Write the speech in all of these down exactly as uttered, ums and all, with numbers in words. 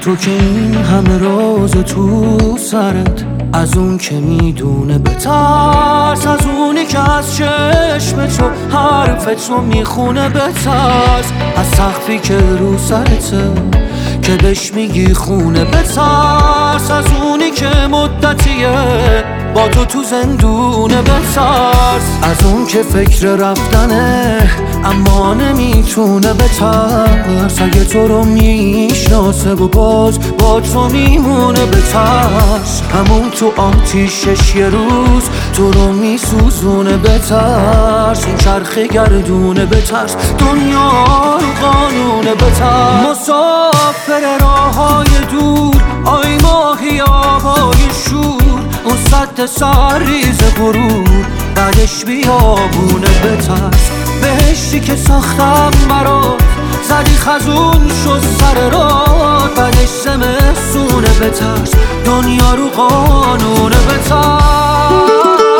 تو که این همه راز تو سرت، از اون که میدونه بترس، از اونی که از چشم تو حرف تو میخونه بترس، از سقفی که رو سرته که بهش میگی خونه بترس، از اونی که مدتیه با تو تو زندونه بترس، از اون که فکر رفتنه اما نمیتونه بترس، اگه تو رو میشناسه و باز با تو میمونه بترس، همون تو آتیشش یه روز تو رو میسوزونه بترس، این چرخه گردونه بترس، دنیا رو قانونه بترس، مسافر راههای دور آی ماهی آبای شور، اون سد سرریز غرور بعدش بیابونه بترس، بهشتی که ساختم برات زدی خزون شد سر راه، بعدش زمستونه بترس، دنیا رو قانونه بترس.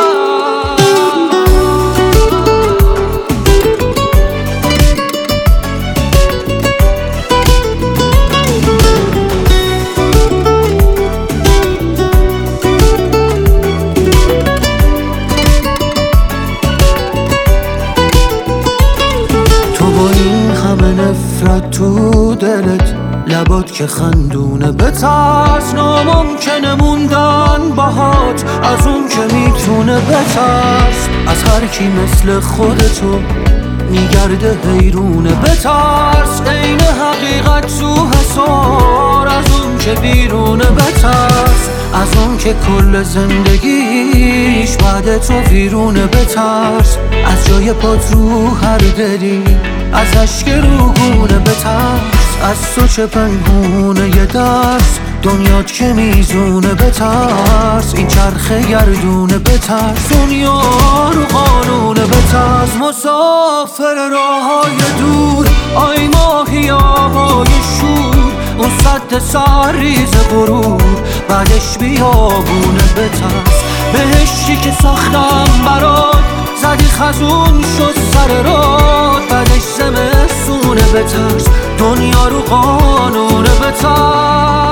نفرت تو دلت لبات که خندونه بترس، ناممکنه موندن باهات از اون که میتونه بترس، از هر کی مثل خودتو میگرده حیرونه بترس، عین حقیقت تو حسار از اون که بیرونه بترس، از اون که کل زندگیش بعد تو ویرونه بترس، از جای پات رو هر دلی از اشک روگونه بترس، از تو چه پنهونه یه درس دنیات که میزونه بترس، این چرخه گردونه بترس، دنیا رو قانونه بترس، مسافر راههای دور آی ماهی آبای شور، اون سد سرریز غرور بعدش بیابونه بترس، بهشتی که ساختم برات زدی خزون شد سر راه، بعدش زمستونه بترس، دنیا رو قانونه بترس.